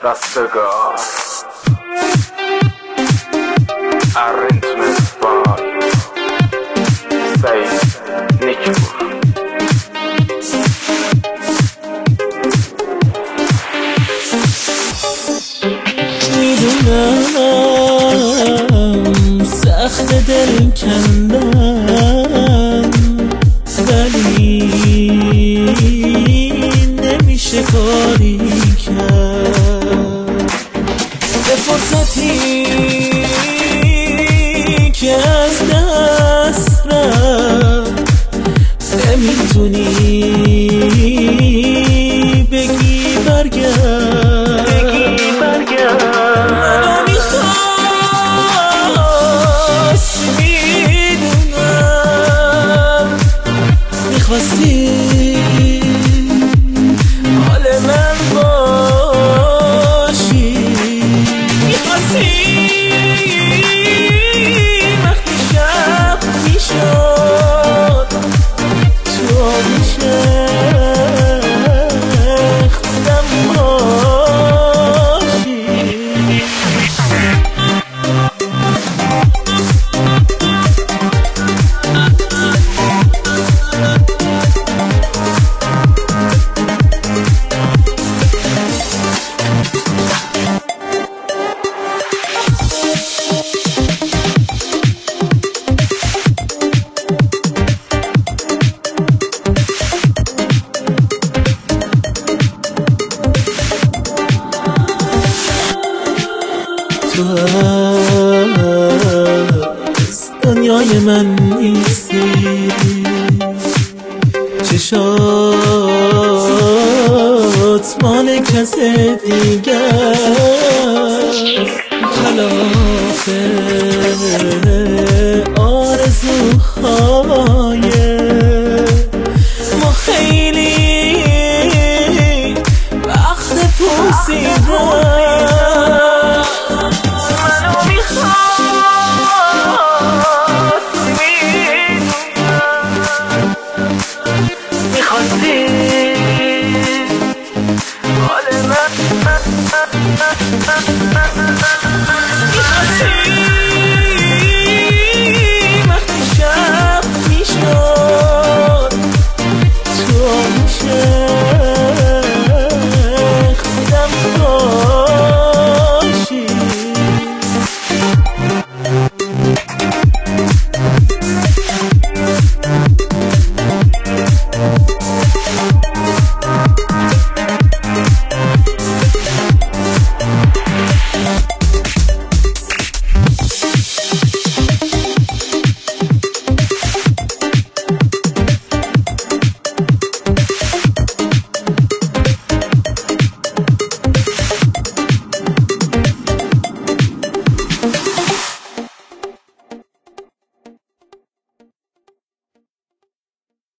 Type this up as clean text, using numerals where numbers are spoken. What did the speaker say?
رستگار arrangement by Said Nichpur. میدونم سخت دل کندن ولی نمیشه کاری کرد به فرصتی که از دست رفت نمیتونی بگی برگرد منو میخواست میدونم میخواستی حال من باشی میخواستی وقتی شب میشد تو آبیشه خودم باشی تو از دنیای من نیستی چشات مال کس دیگر خلاف آرزوهای ما خیلی وقت پوسیدن